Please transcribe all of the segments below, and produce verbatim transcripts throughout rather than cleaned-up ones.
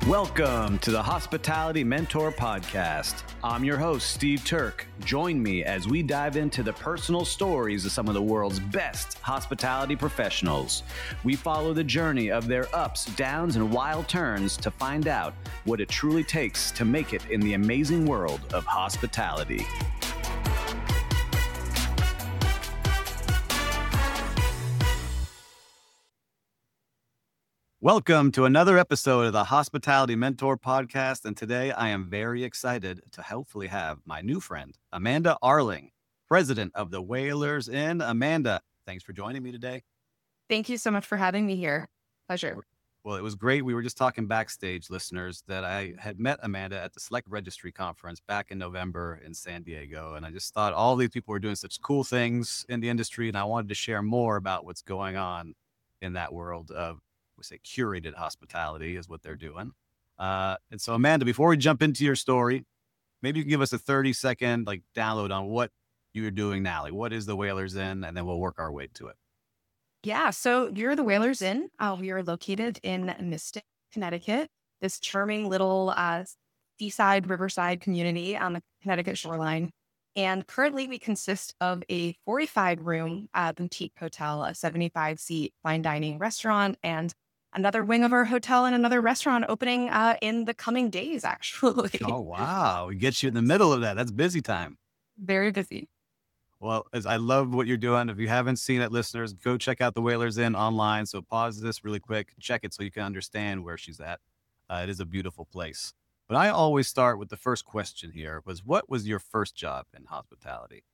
Welcome to the Hospitality Mentor Podcast. I'm your host, Steve Turk. Join me as we dive into the personal stories of some of the world's best hospitality professionals. We follow the journey of their ups, downs, and wild turns to find out what it truly takes to make it in the amazing world of hospitality. Welcome to another episode of the Hospitality Mentor Podcast, and today I am very excited to hopefully have my new friend, Amanda Arling, president of the Whalers Inn. Amanda, thanks for joining me today. Thank you so much for having me here. Pleasure. Well, it was great. We were just talking backstage, listeners, that I had met Amanda at the Select Registry Conference back in November in San Diego, and I just thought all these people were doing such cool things in the industry, and I wanted to share more about what's going on in that world of we say curated hospitality is what they're doing. Uh, and so, Amanda, before we jump into your story, maybe you can give us a thirty second like download on what you're doing now. Like, what is the Whalers Inn? And then we'll work our way to it. Yeah. So you're the Whalers Inn. Uh, we are located in Mystic, Connecticut, this charming little uh, seaside, riverside community on the Connecticut shoreline. And currently we consist of a forty-five room uh, boutique hotel, a seventy-five seat fine dining restaurant, and another wing of our hotel and another restaurant opening uh, in the coming days, actually. Oh, wow. We get you in the middle of that. That's busy time. Very busy. Well, as I love what you're doing. If you haven't seen it, listeners, go check out the Whalers Inn online. So pause this really quick, check it so you can understand where she's at. Uh, it is a beautiful place. But I always start with the first question here was, what was your first job in hospitality?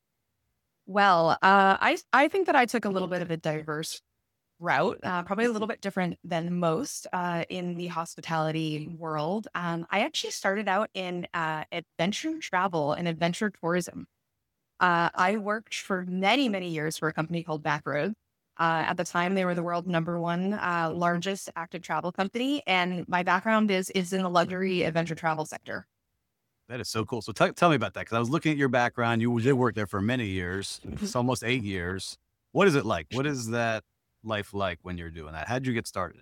Well, uh, I, I think that I took a little bit of a diverse route, uh, probably a little bit different than most uh, in the hospitality world. Um, I actually started out in uh, adventure travel and adventure tourism. Uh, I worked for many, many years for a company called Backroads. Uh, at the time, they were the world number one uh, largest active travel company. And my background is is in the luxury adventure travel sector. That is so cool. So t- tell me about that, because I was looking at your background. You did work there for many years. It's almost eight years. What is it like? What is that life like when you're doing that? How did you get started?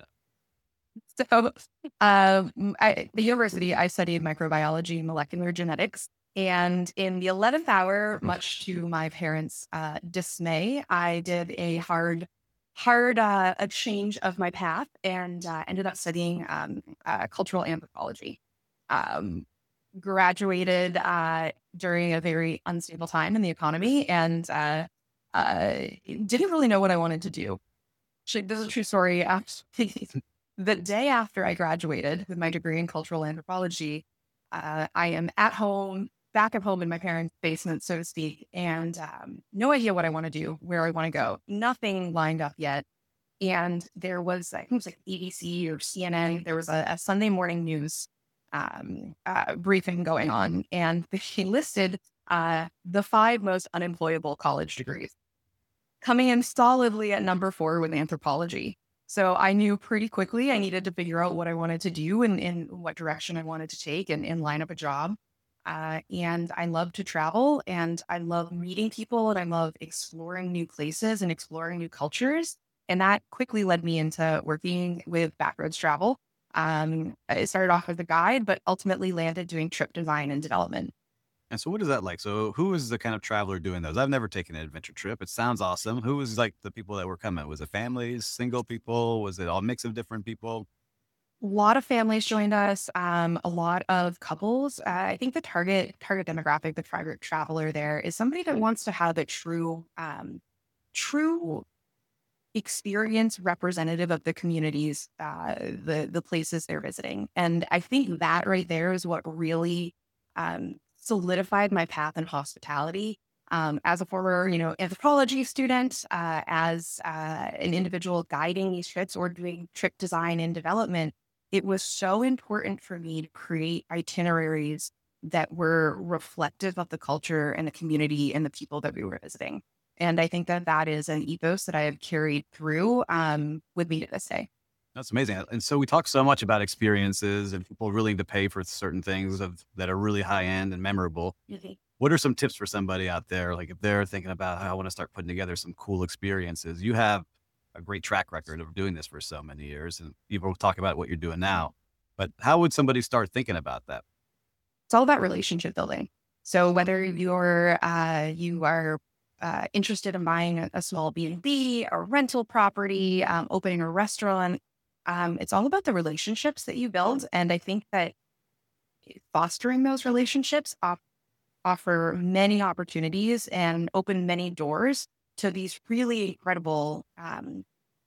So um, I, at the university, I studied microbiology and molecular genetics. And in the eleventh hour, much to my parents' uh, dismay, I did a hard, hard uh, a change of my path and uh, ended up studying um, uh, cultural anthropology. Um, graduated uh, during a very unstable time in the economy and uh, uh, didn't really know what I wanted to do. Actually, this is a true story. Actually, the day after I graduated with my degree in cultural anthropology, uh, I am at home, back at home in my parents' basement, so to speak, and um, no idea what I want to do, where I want to go. Nothing lined up yet. And there was, I think it was like A B C or C N N, there was a, a Sunday morning news um, uh, briefing going on, and they listed uh, the five most unemployable college degrees, coming in solidly at number four with anthropology. So I knew pretty quickly I needed to figure out what I wanted to do and in what direction I wanted to take and, and line up a job. Uh, and I love to travel and I love meeting people and I love exploring new places and exploring new cultures. And that quickly led me into working with Backroads Travel. Um, I started off as a guide, but ultimately landed doing trip design and development. And so what is that like? So who is the kind of traveler doing those? I've never taken an adventure trip. It sounds awesome. Who was like the people that were coming? Was it families, single people? Was it all mix of different people? A lot of families joined us, um, a lot of couples. Uh, I think the target target demographic, the target traveler there is somebody that wants to have a true, um, true experience representative of the communities, uh, the the places they're visiting. And I think that right there is what really um, solidified my path in hospitality. Um, as a former, you know, anthropology student, uh, as uh, an individual guiding these trips or doing trip design and development, it was so important for me to create itineraries that were reflective of the culture and the community and the people that we were visiting. And I think that that is an ethos that I have carried through um, with me to this day. That's amazing. And so we talk so much about experiences and people willing to pay for certain things of, that are really high end and memorable. Mm-hmm. What are some tips for somebody out there? Like if they're thinking about, how I want to start putting together some cool experiences, you have a great track record of doing this for so many years and people talk about what you're doing now. But how would somebody start thinking about that? It's all about relationship building. So whether you're uh, you are uh, interested in buying a, a small B and B, a rental property, um, opening a restaurant, um, it's all about the relationships that you build. And I think that fostering those relationships off, offer many opportunities and open many doors to these really incredible, um,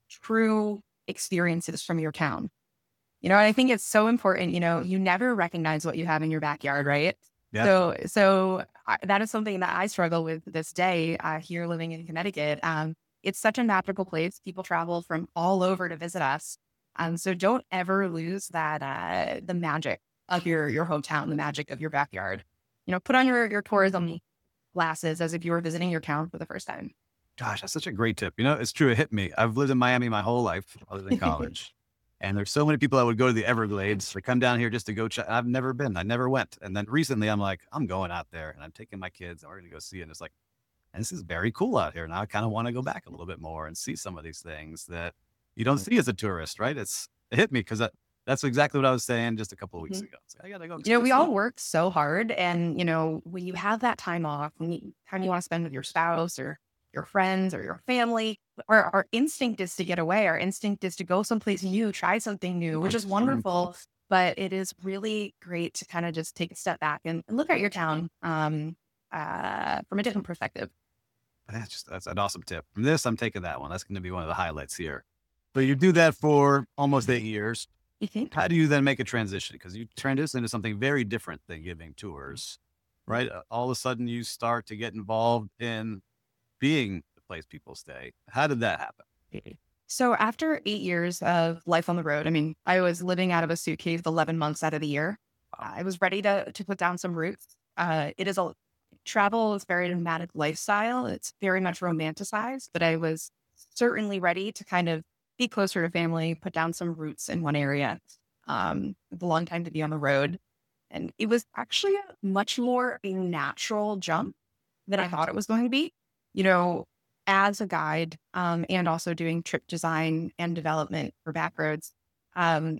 true experiences from your town. You know, and I think it's so important, you know, you never recognize what you have in your backyard, right? Yeah. So, so I, that is something that I struggle with this day uh, here living in Connecticut. Um, it's such a magical place. People travel from all over to visit us. Um, so don't ever lose that, uh, the magic of your, your hometown, the magic of your backyard. You know, put on your, your tourism glasses as if you were visiting your town for the first time. Gosh, that's such a great tip. You know, it's true. It hit me. I've lived in Miami my whole life other than college. And there's so many people that would go to the Everglades. They come down here just to go check. I've never been. I never went. And then recently I'm like, I'm going out there and I'm taking my kids and we're going to go see it. And it's like, and this is very cool out here. Now I kind of want to go back a little bit more and see some of these things that you don't see as a tourist, right? It's, it hit me because that's exactly what I was saying just a couple of weeks Mhm. ago. It's like, I got to go. You know, we explore. all work so hard. And, you know, when you have that time off, when you, time you want to spend with your spouse or your friends or your family, our, our instinct is to get away. Our instinct is to go someplace new, try something new, which is wonderful. But it is really great to kind of just take a step back and, and look at your town um, uh, from a different perspective. That's just, that's an awesome tip. From this, I'm taking that one. That's going to be one of the highlights here. So you do that for almost eight years. Mm-hmm. How do you then make a transition? Because you transition into something very different than giving tours, right? Uh, All of a sudden you start to get involved in being the place people stay. How did that happen? So after eight years of life on the road, I mean, I was living out of a suitcase eleven months out of the year. I was ready to to put down some roots. Uh, it is a travel is very nomadic lifestyle. It's very much romanticized, but I was certainly ready to kind of be closer to family, put down some roots in one area. Um, it's a long time to be on the road. And it was actually a much more a natural jump than I thought it was going to be. You know, as a guide um, and also doing trip design and development for Backroads, um,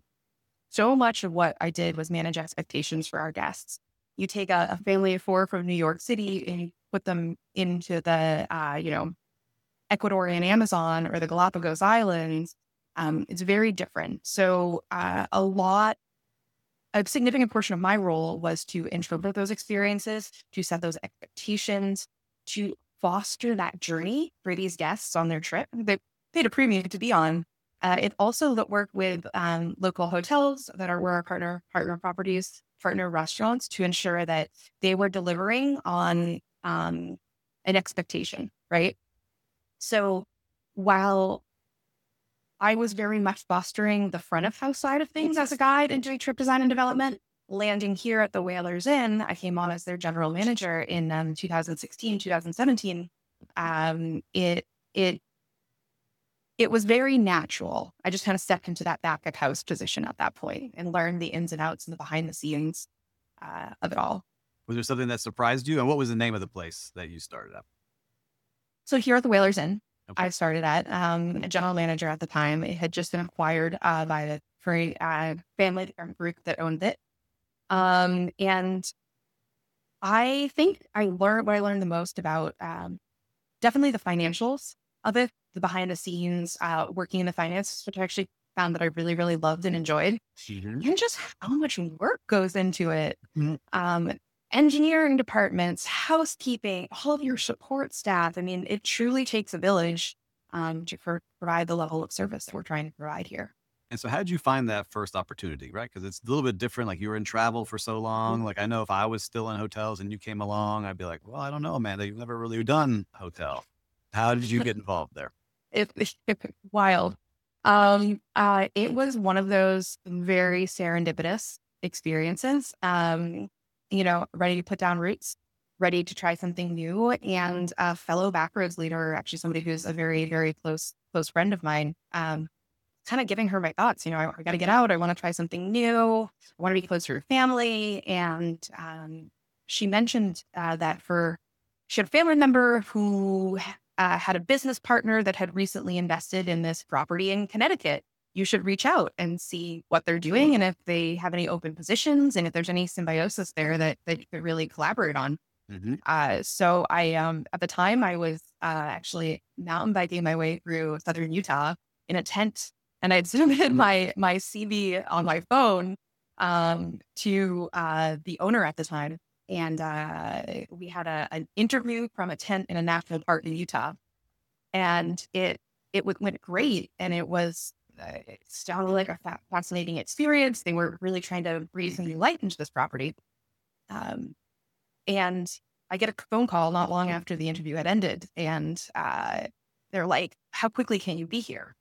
so much of what I did was manage expectations for our guests. You take a, a family of four from New York City and you put them into the, uh, you know, Ecuadorian Amazon or the Galapagos Islands. Um, it's very different. So uh, a lot, a significant portion of my role was to interpret those experiences, to set those expectations, to foster that journey for these guests on their trip. They paid a premium to be on. Uh, it also that work with um, local hotels that are where our partner partner properties, partner restaurants to ensure that they were delivering on um, an expectation, right? So while I was very much fostering the front of house side of things as a guide and doing trip design and development, landing here at the Whalers Inn, I came on as their general manager in um, two thousand sixteen, two thousand seventeen. Um, it, it, it was very natural. I just kind of stepped into that back of house position at that point and learned the ins and outs and the behind the scenes uh, of it all. Was there something that surprised you? And what was the name of the place that you started at? So here at the Whalers Inn, Okay. I started at um, a general manager at the time. It had just been acquired uh, by the very uh, family or group that owned it. Um, and I think I learned what I learned the most about um, definitely the financials of it, the behind the scenes, uh, working in the finance, which I actually found that I really, really loved and enjoyed, Mhm. and just how much work goes into it. Mhm. Um, engineering departments, housekeeping, all of your support staff. I mean, it truly takes a village um, to for, provide the level of service that we're trying to provide here. And so how did you find that first opportunity, right? Because it's a little bit different. Like you were in travel for so long. Like I know if I was still in hotels and you came along, I'd be like, well, I don't know, Amanda, you've never really done hotel. How did you get involved there? It, it's wild. Um, uh, it was one of those very serendipitous experiences. Um, you know, ready to put down roots, ready to try something new, and a fellow Backroads leader, actually somebody who's a very, very close close friend of mine. Um, kind of giving her my thoughts. You know, I, I got to get out. I want to try something new. I want to be closer to family. And um, she mentioned uh, that for she had a family member who uh, had a business partner that had recently invested in this property in Connecticut. you should reach out and see what they're doing and if they have any open positions and if there's any symbiosis there that, that you could really collaborate on. Hmm. Uh, so I, um, at the time I was, uh, actually mountain biking my way through southern Utah in a tent, and I'd submitted my, my C V on my phone, um, to, uh, the owner at the time. And, uh, we had a, an interview from a tent in a national park in Utah, and it, it went went great. And it was, uh, it sounded like a fa- fascinating experience. They were really trying to breathe some new light into this property. Um, and I get a phone call not long after the interview had ended. And uh, they're like, how quickly can you be here?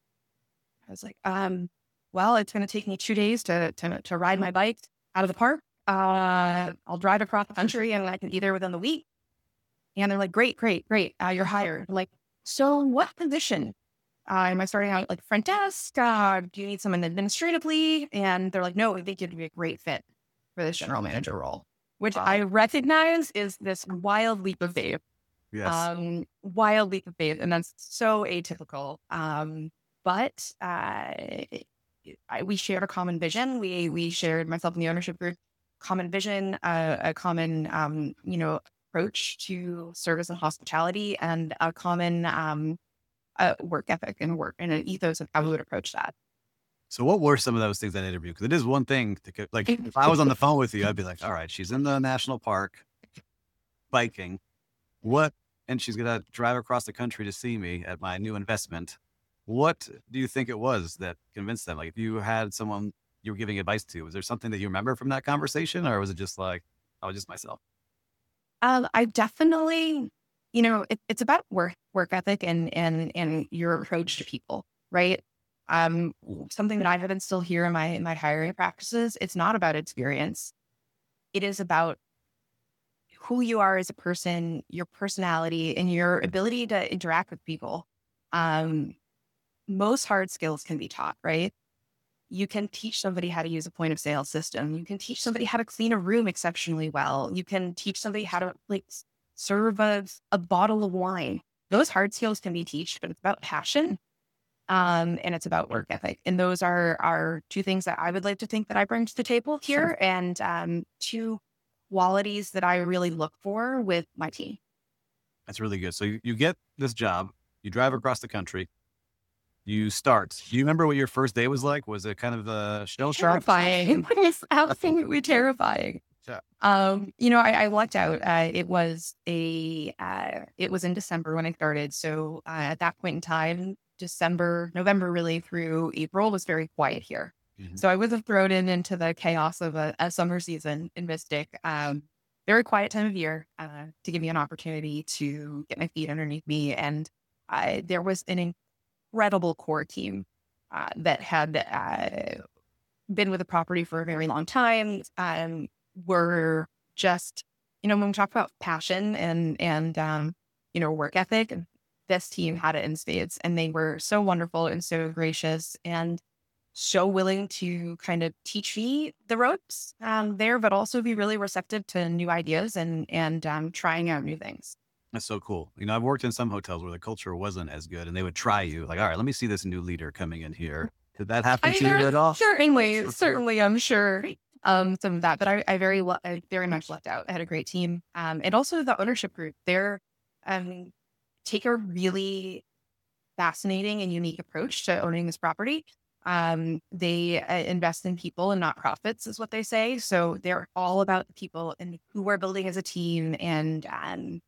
I was like, um, well, it's going to take me two days to, to, to ride my bike out of the park. Uh, I'll drive across the country and I can be there within the week. And they're like, great, great, great. Uh, you're hired. I'm like, so what position? Uh, am I starting out like front desk? Uh, do you need someone administratively? And they're like, no, I think you'd be a great fit for this general manager role, which Wow. I recognize is this wild leap of faith, Yes. um, wild leap of faith. And that's so atypical. Um, but uh, I, we shared a common vision. We, we shared, myself and the ownership group, common vision, uh, a common, um, you know, approach to service and hospitality, and a common um, uh, work ethic and work and an ethos of how we would approach that. So what were some of those things in that interview? Because it is one thing to co- like, if I was on the phone with you, I'd be like, all right, she's in the national park biking. What? And she's going to drive across the country to see me at my new investment. What do you think it was that convinced them? Like, if you had someone you were giving advice to, was there something that you remember from that conversation, or was it just like, I was just myself? Um, I definitely, you know, it, it's about work work ethic and and and your approach to people, right? Um, something that I have instilled here in my in my hiring practices. It's not about experience. It is about who you are as a person, your personality, and your ability to interact with people. Um, most hard skills can be taught, right? You can teach somebody how to use a point of sale system. You can teach somebody how to clean a room exceptionally well. You can teach somebody how to like s- serve a, a bottle of wine. Those hard skills can be taught, but it's about passion, um, and it's about work ethic. And those are are two things that I would like to think that I bring to the table here, and um, two qualities that I really look for with my team. That's really good. So you, you get this job, you drive across the country, you start. Do you remember what your first day was like? Was it kind of a shell shock? Terrifying. It's absolutely terrifying. Yeah. Um, you know, I, I lucked out. Uh, it was a, uh, it was in December when I started. So uh, at that point in time, December, November, really through April was very quiet here. Mhm. So I wasn't thrown in into the chaos of a, a summer season in Mystic. Um, very quiet time of year uh, to give me an opportunity to get my feet underneath me. And I, there was an incredible core team uh, that had uh, been with the property for a very long time. Um, were just, you know, when we talk about passion and and um, you know, work ethic, this team had it in spades, and they were so wonderful and so gracious and so willing to kind of teach me the ropes um, there, but also be really receptive to new ideas and and um, trying out new things. That's so cool. You know, I've worked in some hotels where the culture wasn't as good, and they would try you like, all right, let me see this new leader coming in here. Did that happen I to you mean, at all? certainly, certainly, I'm sure um, some of that, but I, I very, lu- I very much lucked out. I had a great team, um, and also the ownership group. They're um, take a really fascinating and unique approach to owning this property. Um, they uh, invest in people and not profits, is what they say. So they're all about the people and who we're building as a team. And um,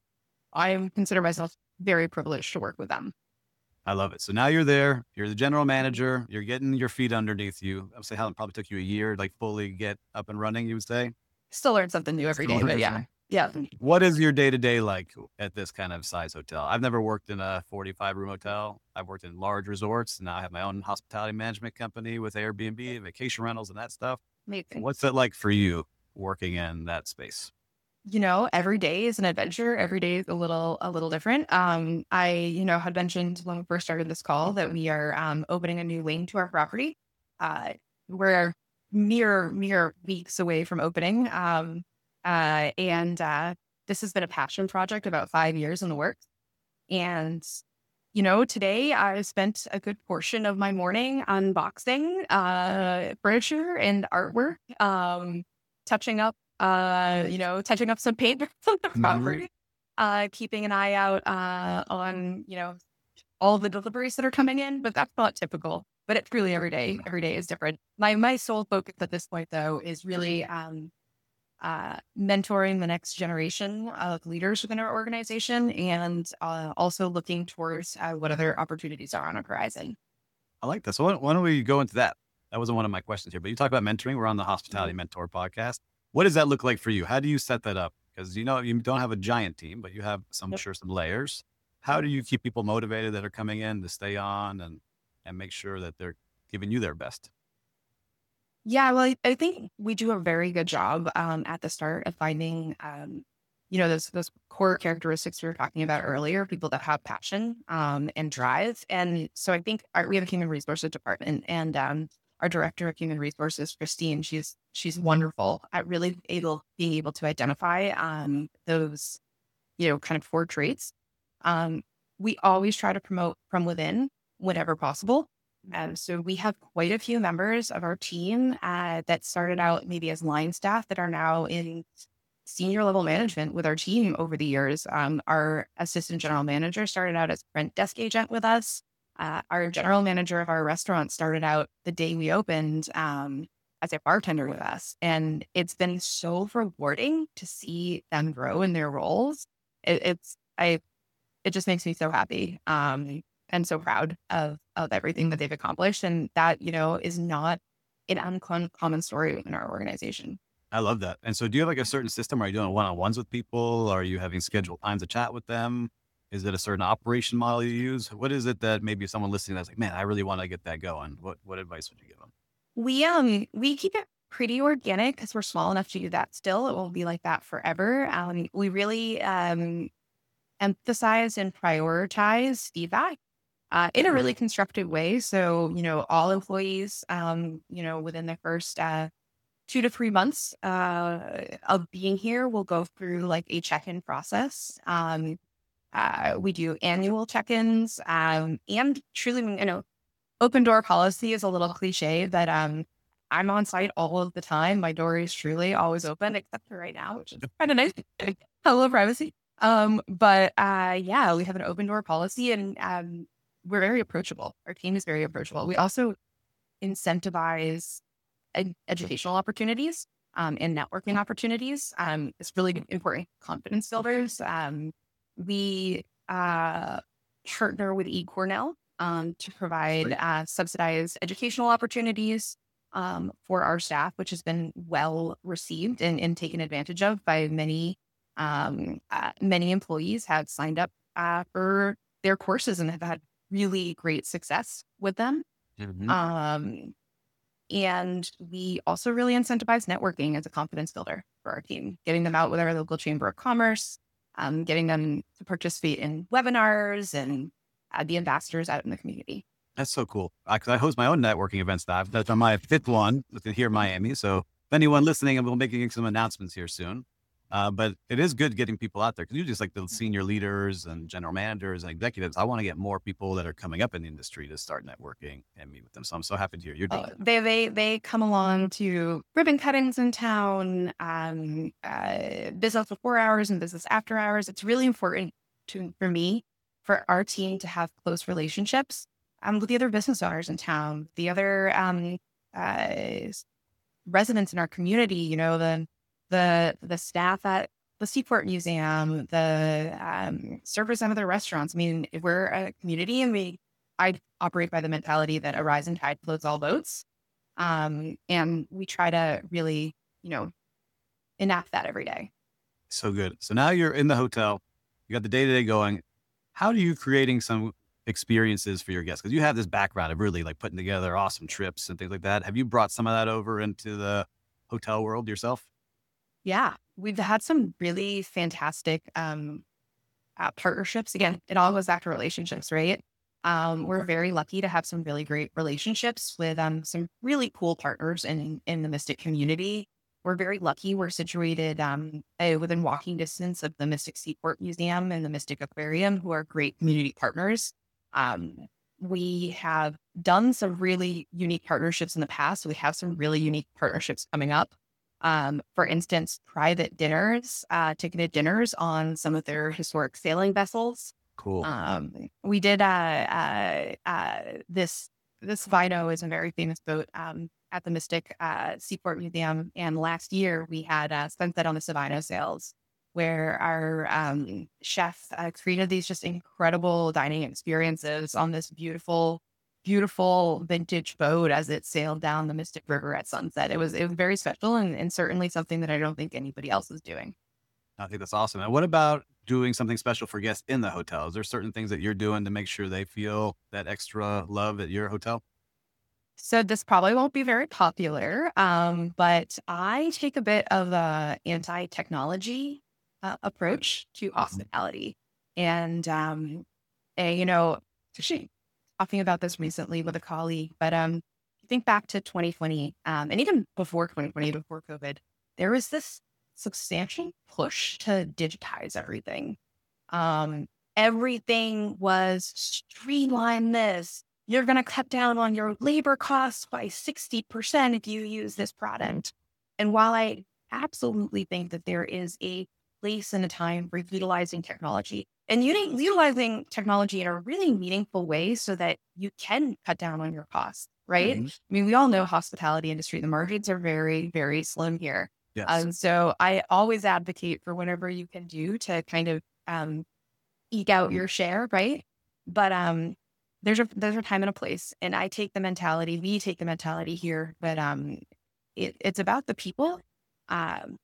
I consider myself very privileged to work with them. I love it. So now you're there, you're the general manager, you're getting your feet underneath you. I would say how it probably took you a year to like fully get up and running, you would say. Still learn something new every day, but yeah, yeah. What is your day to day like at this kind of size hotel? I've never worked in a forty-five room hotel. I've worked in large resorts. Now I have my own hospitality management company with Airbnb, vacation rentals, and that stuff. Amazing. What's it like for you working in that space? You know, every day is an adventure. Every day is a little, a little different. Um, I, you know, had mentioned when we first started this call that we are um, opening a new wing to our property. Uh, we're mere, mere weeks away from opening. Um, uh, and uh, this has been a passion project, about five years in the works. And, you know, today I spent a good portion of my morning unboxing uh, furniture and artwork, um, touching up, uh, you know, touching up some paint on the Mhm. property, uh, keeping an eye out uh, on, you know, all the deliveries that are coming in. But that's not typical. But it's really every day. Every day is different. My my sole focus at this point, though, is really um, uh, mentoring the next generation of leaders within our organization, and uh, also looking towards uh, what other opportunities are on our horizon. I like that. So why, why don't we go into that? That wasn't one of my questions here, but you talk about mentoring. We're on the Mhm. Hospitality Mentor podcast. What does that look like for you? How do you set that up? Because you know you don't have a giant team, but you have some Yep. sure some layers. How do you keep people motivated that are coming in to stay on and and make sure that they're giving you their best? Yeah, well, I, I think we do a very good job um, at the start of finding, um, you know, those those core characteristics we were talking about earlier, people that have passion um, and drive. And so I think our, we have a human resources department, and um, our director of human resources, Christine, she's she's wonderful at really able being able to identify um, those, you know, kind of core traits. Um, we always try to promote from within whenever possible. Um, so we have quite a few members of our team uh, that started out maybe as line staff that are now in senior level management with our team over the years. Um, our assistant general manager started out as front desk agent with us. Uh, our general manager of our restaurant started out the day we opened um, as a bartender with us. And it's been so rewarding to see them grow in their roles. It, it's, I, it just makes me so happy um, and so proud of, of everything that they've accomplished. And that, you know, is not an uncommon story in our organization. I love that. And so do you have like a certain system? Are you doing one-on-ones with people? Are you having scheduled times to chat with them? Is it a certain operation model you use? What is it that maybe someone listening that's like, man, I really want to get that going? What what advice would you give them? We um we keep it pretty organic because we're small enough to do that still. It won't be like that forever. Um, we really um emphasize and prioritize feedback uh, in a really constructive way. So, you know, all employees, um, you know, within the first uh, two to three months uh, of being here, will go through like a check-in process. Um, uh, we do annual check-ins, um, and truly, you know, open door policy is a little cliche, but um, I'm on site all of the time. My door is truly always open, except for right now, which is kind of nice. Hello, privacy. Um, but uh, yeah, we have an open door policy, and um, we're very approachable. Our team is very approachable. We also incentivize ed- educational opportunities um, and networking opportunities. Um, it's really important. Confidence builders. Um, we uh, partner with eCornell um, to provide Great. uh, subsidized educational opportunities um, for our staff, which has been well received and, and taken advantage of by many. Um, uh, many employees have signed up uh, for their courses and have had really great success with them. Mhm. Um, and we also really incentivize networking as a confidence builder for our team, getting them out with our local chamber of commerce, um, getting them to participate in webinars and uh, be ambassadors out in the community. That's so cool. Because I host my own networking events now. That's on my fifth one within here in Miami. So if anyone listening, and we'll be making some announcements here soon. Uh, but it is good getting people out there because you just like the senior leaders and general managers and executives. I want to get more people that are coming up in the industry to start networking and meet with them. So I'm so happy to hear you're doing Uh, that. they they they come along to ribbon cuttings in town, um, uh, business before hours and business after hours. It's really important to for me for our team to have close relationships um, with the other business owners in town, the other um, uh, residents in our community. You know, the the the staff at the Seaport Museum, the um, servers at other restaurants. I mean, if we're a community, and we I operate by the mentality that a rising tide floats all boats. Um, and we try to really, you know, enact that every day. So good. So now you're in the hotel, you got the day to day going. How are you creating some experiences for your guests? Because you have this background of really like putting together awesome trips and things like that. Have you brought some of that over into the hotel world yourself? Yeah, we've had some really fantastic um, uh, partnerships. Again, it all goes back to relationships, right? Um, we're very lucky to have some really great relationships with um, some really cool partners in in the Mystic community. We're very lucky. We're situated um, uh, within walking distance of the Mystic Seaport Museum and the Mystic Aquarium, who are great community partners. Um, we have done some really unique partnerships in the past. We have some really unique partnerships coming up. Um, for instance, private dinners, uh, ticketed dinners on some of their historic sailing vessels. Cool. Um, we did uh, uh, uh, this. This Vino is a very famous boat um, at the Mystic uh, Seaport Museum, and last year we had uh, Sunset on the Savino sails, where our um, chef uh, created these just incredible dining experiences on this beautiful, beautiful vintage boat as it sailed down the Mystic River at sunset. It was it was very special, and, and certainly something that I don't think anybody else is doing. I think that's awesome. And what about doing something special for guests in the hotel? Is there certain things that you're doing to make sure they feel that extra love at your hotel? So this probably won't be very popular, um, but I take a bit of a anti-technology uh, approach to hospitality, and um, and, you know, actually talking about this recently with a colleague, but um, think back to twenty twenty, um, and even before twenty twenty, before COVID, there was this substantial push to digitize everything. Um, Everything was streamline this. You're going to cut down on your labor costs by sixty percent if you use this product. And while I absolutely think that there is a place and a time for utilizing technology and uti- utilizing technology in a really meaningful way so that you can cut down on your costs, right? Mhm. I mean, we all know hospitality industry, the margins are very, very slim here. Yes. Um, so I always advocate for whatever you can do to kind of um, eke out your share, right? But um, there's a there's a time and a place, and I take the mentality. We take the mentality here, but um, it, it's about the people. Um,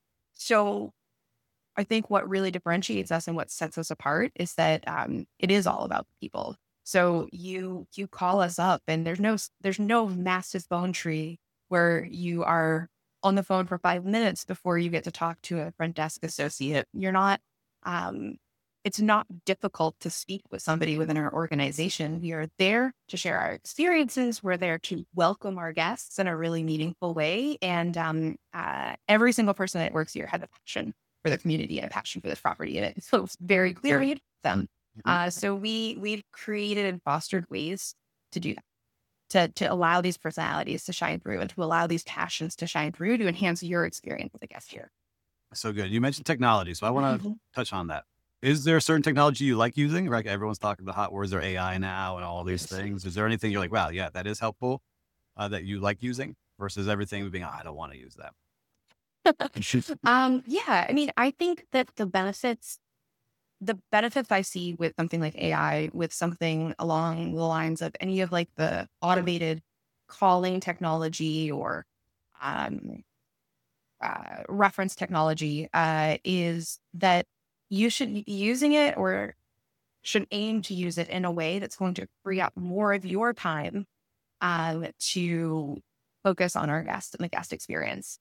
so I think what really differentiates us and what sets us apart is that um, it is all about the people. So you you call us up, and there's no there's no massive phone tree where you are on the phone for five minutes before you get to talk to a front desk associate. You're not. Um, it's not difficult to speak with somebody within our organization. We are there to share our experiences. We're there to welcome our guests in a really meaningful way. And um, uh, every single person that works here has a passion for the community and a passion for this property. And it so it's very clearly to them. Mhm. Uh, so we we've created and fostered ways to do that, to to allow these personalities to shine through and to allow these passions to shine through to enhance your experience as a guest here. So good. You mentioned technology, so I want to touch on that. Is there a certain technology you like using? Right, everyone's talking the hot words are A I now and all these things. Is there anything you're like, wow, yeah, that is helpful uh, that you like using versus everything being, oh, I don't want to use that. Um, yeah, I mean, I think that the benefits, the benefits I see with something like A I, with something along the lines of any of like the automated calling technology or um, uh, reference technology, uh, is that you should be using it or should aim to use it in a way that's going to free up more of your time um, to focus on our guest and the guest experience.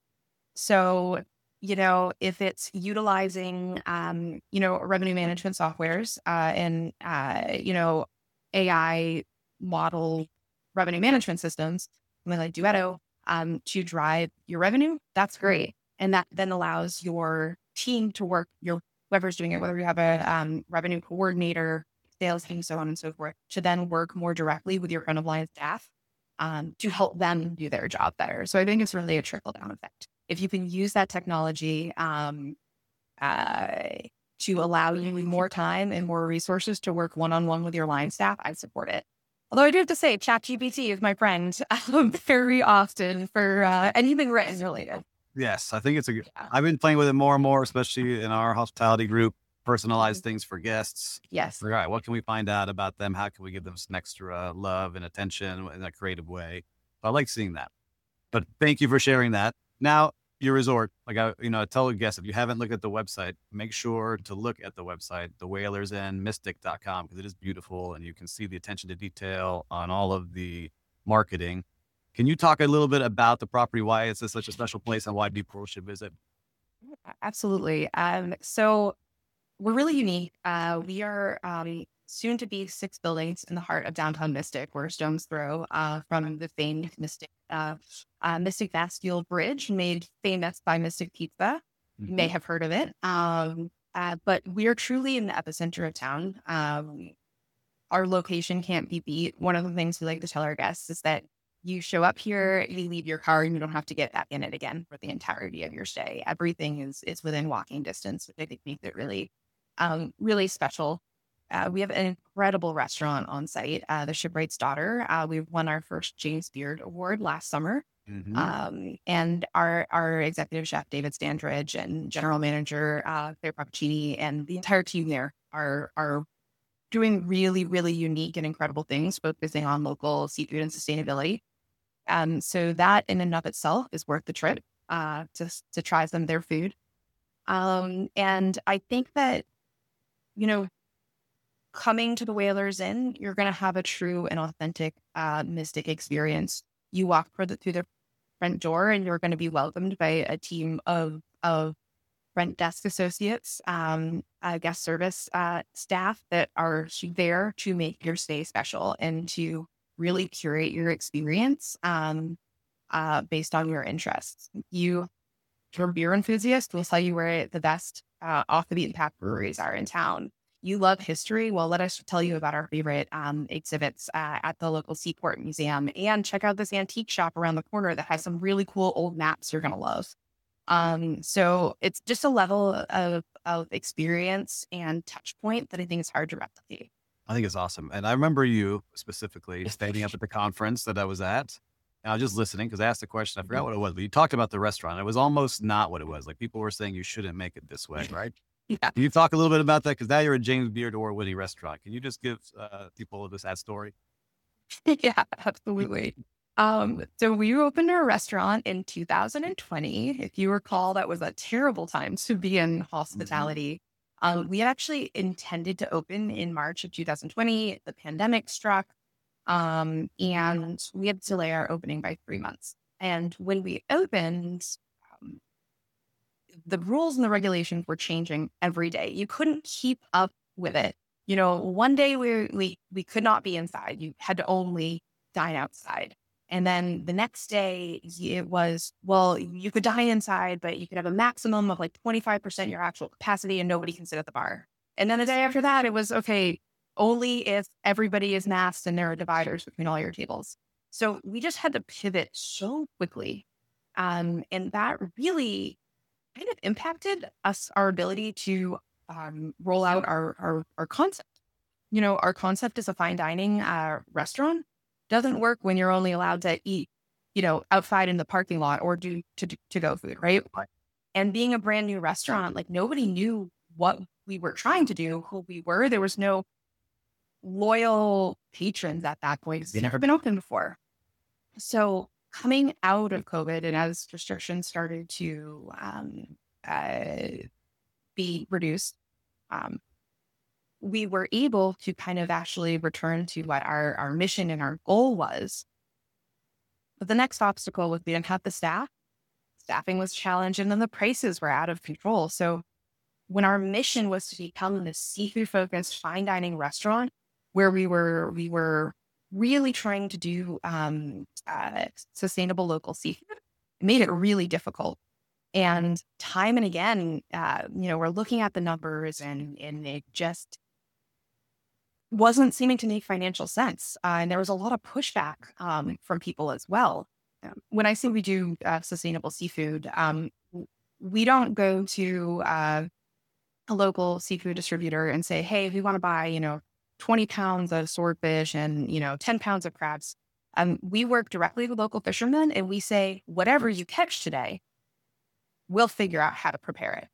So, you know, if it's utilizing, um, you know, revenue management softwares uh, and, uh, you know, A I model revenue management systems, something like Duetto, um, to drive your revenue, that's great. And that then allows your team to work, your whoever's doing it, whether you have a um, revenue coordinator, sales team, so on and so forth, to then work more directly with your front of line staff um, to help them do their job better. So I think it's really a trickle down effect. If you can use that technology um, uh, to allow you more time and more resources to work one-on-one with your line staff, I support it. Although I do have to say, ChatGPT is my friend um, very often for uh, anything written related. Yes, I think it's a good. Yeah. I've been playing with it more and more, especially in our hospitality group. Personalize things for guests. Yes. All right, what can we find out about them? How can we give them some extra love and attention in a creative way? I like seeing that. But thank you for sharing that. Now, your resort, like I, you know, tell a guest if you haven't looked at the website, make sure to look at the website, the whalers inn mystic dot com, because it is beautiful and you can see the attention to detail on all of the marketing. Can you talk a little bit about the property, why it's such a special place and why people should visit? Absolutely. Um, so we're really unique. Uh, we are um, soon to be six buildings in the heart of downtown Mystic. We're a stone's throw uh, from the famed Mystic uh, uh, Mystic Bastille Bridge, made famous by Mystic Pizza. You may Mhm. have heard of it. Um, uh, but we are truly in the epicenter of town. Um, our location can't be beat. One of the things we like to tell our guests is that you show up here, you leave your car, and you don't have to get back in it again for the entirety of your stay. Everything is is within walking distance, which I think makes it really, um, really special. Uh, we have an incredible restaurant on site, uh, the Shipwright's Daughter. Uh, we won our first James Beard Award last summer. Hmm. Um, and our our executive chef, David Standridge, and general manager, uh, Claire Procaccini, and the entire team there are are doing really, really unique and incredible things, focusing on local seafood and sustainability. Um, so that in and of itself is worth the trip, uh, to, to try some of their food. Um, and I think that, you know, coming to the Whalers Inn, you're going to have a true and authentic, uh, Mystic experience. You walk through the, through the front door and you're going to be welcomed by a team of, of front desk associates, um, uh, guest service uh, staff that are there to make your stay special and to really curate your experience, um, uh, based on your interests. You, if you're a beer enthusiast, will tell you where the best uh, off the beaten path breweries are in town. You love history? Well, let us tell you about our favorite um, exhibits uh, at the local Seaport Museum, and check out this antique shop around the corner that has some really cool old maps you're going to love. Um, so it's just a level of, of experience and touch point that I think is hard to replicate. I think it's awesome. And I remember you specifically standing up at the conference that I was at. And I was just listening because I asked a question. I forgot what it was, but you talked about the restaurant. It was almost not what it was. Like people were saying you shouldn't make it this way, right? Yeah. Can you talk a little bit about that? Because now you're a James Beard Award winning restaurant. Can you just give uh, people this ad story? Yeah, absolutely. Um, so we opened our restaurant in two thousand twenty. If you recall, that was a terrible time to be in hospitality. Um, we had actually intended to open in March of two thousand twenty. The pandemic struck, um, and we had to delay our opening by three months. And when we opened, um, the rules and the regulations were changing every day. You couldn't keep up with it. You know, one day we we we could not be inside. You had to only dine outside. And then the next day it was, well, you could dine inside, but you could have a maximum of like twenty-five percent your actual capacity and nobody can sit at the bar. And then the day after that, it was okay, only if everybody is masked and there are dividers between all your tables. So we just had to pivot so quickly. Um, and that really kind of impacted us, our ability to um, roll out our, our, our concept. You know, our concept is a fine dining uh, restaurant. Doesn't work when you're only allowed to eat, you know, outside in the parking lot or do to, to go food, right? And being a brand new restaurant, like nobody knew what we were trying to do, who we were. There was no loyal patrons at that point because they'd never been open before. So coming out of COVID and as restrictions started to um, uh, be reduced, um, we were able to kind of actually return to what our, our mission and our goal was. But the next obstacle was we didn't have the staff. Staffing was challenged, and then the prices were out of control. So when our mission was to become this seafood-focused fine dining restaurant, where we were we were really trying to do um, uh, sustainable local seafood, it made it really difficult. And time and again, uh, you know, we're looking at the numbers, and and it just wasn't seeming to make financial sense. Uh, and there was a lot of pushback um, from people as well. Um, when I say we do uh, sustainable seafood, um, we don't go to uh, a local seafood distributor and say, hey, we want to buy, you know, twenty pounds of swordfish and, you know, ten pounds of crabs. Um, we work directly with local fishermen and we say, whatever you catch today, we'll figure out how to prepare it.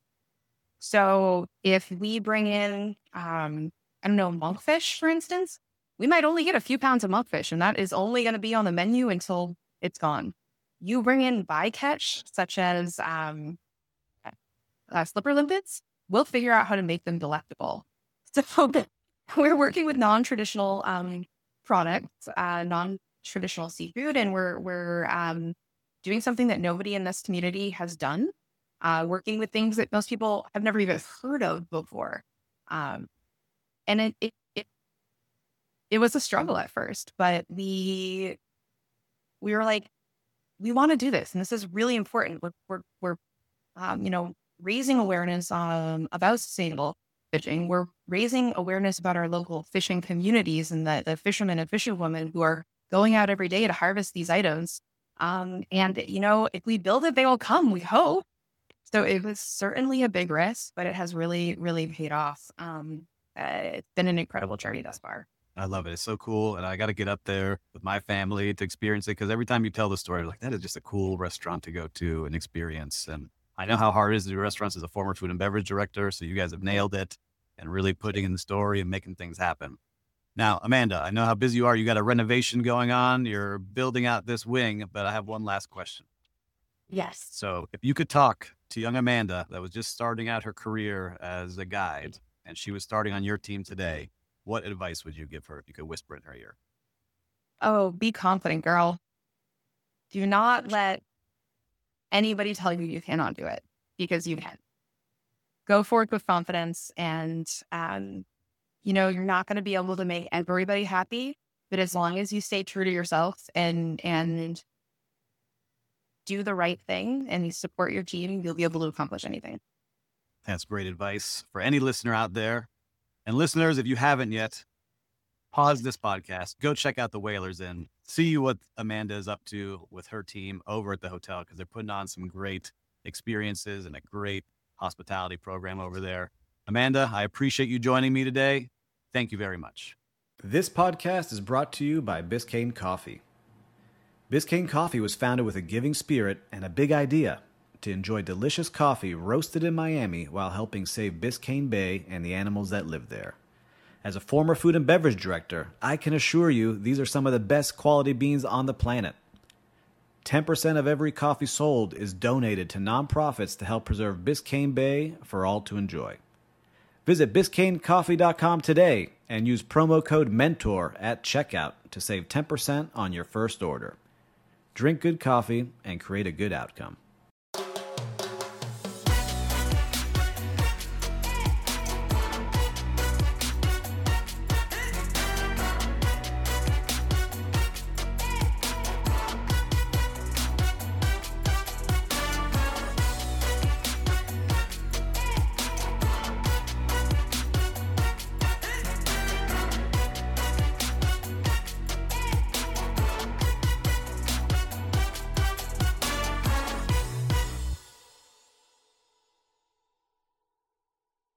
So if we bring in, um, I don't know, monkfish, for instance, we might only get a few pounds of monkfish, and that is only going to be on the menu until it's gone. You bring in bycatch, such as um, uh, slipper limpets, we'll figure out how to make them delectable. So we're working with non-traditional um, products, uh, non-traditional seafood, and we're we're um, doing something that nobody in this community has done. Uh, working with things that most people have never even heard of before. Um, and it, it, it, it was a struggle at first, but we, we were like, we want to do this. And this is really important. We're, we're, we're um, you know, raising awareness um, about sustainable fishing. We're raising awareness about our local fishing communities and the, the fishermen and fisherwomen who are going out every day to harvest these items. Um, and, you know, if we build it, they will come, we hope. So it was certainly a big risk, but it has really, really paid off. Um, uh, it's been an incredible journey thus far. I love it. It's so cool. And I got to get up there with my family to experience it, because every time you tell the story, like, that is just a cool restaurant to go to and experience. And I know how hard it is to do restaurants as a former food and beverage director. So you guys have nailed it and really putting in the story and making things happen. Now, Amanda, I know how busy you are. You got a renovation going on. You're building out this wing, but I have one last question. Yes. So if you could talk to young Amanda that was just starting out her career as a guide, and she was starting on your team today, what advice would you give her if you could whisper in her ear? Oh, be confident, girl. Do not let anybody tell you you cannot do it, because you can. Go forward with confidence, and, um, you know, you're not going to be able to make everybody happy, but as long as you stay true to yourself and, and do the right thing and you support your team, you'll be able to accomplish anything. That's great advice for any listener out there. And listeners, if you haven't yet, pause this podcast, go check out the Whalers Inn, see what Amanda is up to with her team over at the hotel, because they're putting on some great experiences and a great hospitality program over there. Amanda, I appreciate you joining me today. Thank you very much. This podcast is brought to you by Biscayne Coffee. Biscayne Coffee was founded with a giving spirit and a big idea: to enjoy delicious coffee roasted in Miami while helping save Biscayne Bay and the animals that live there. As a former food and beverage director, I can assure you these are some of the best quality beans on the planet. ten percent of every coffee sold is donated to nonprofits to help preserve Biscayne Bay for all to enjoy. Visit Biscayne Coffee dot com today and use promo code MENTOR at checkout to save ten percent on your first order. Drink good coffee and create a good outcome.